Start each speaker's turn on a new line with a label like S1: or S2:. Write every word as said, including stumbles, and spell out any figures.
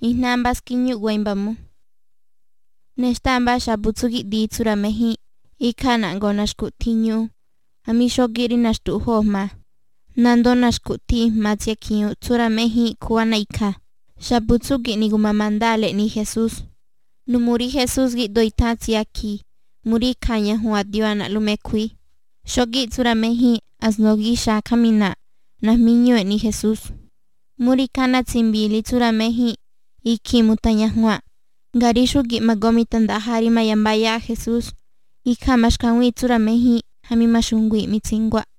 S1: Ihnambas kinyu guaimbamu. Nestamba shabutsugi di tsuramehi. Ikana ngonashku tinyu. Amishogiri nashtu homa. Nando nashku ti matia kinyu tsuramehi kuana ika. Shabutsugi ni gumamandale ni Jesús. Numuri Jesús gi doitatsi aki. Muri kanya huadiwana lumekui. Shogi tsuramehi asnogisha kamina. Nahminyo ni Jesús. Muri kana tsimbili tsuramehi. Iki mutanyahua. Garishugi magomi tandahari mayambaya Jesús. Ika mashkanwi tsuramehi. Hami mashungwi mitsingwa.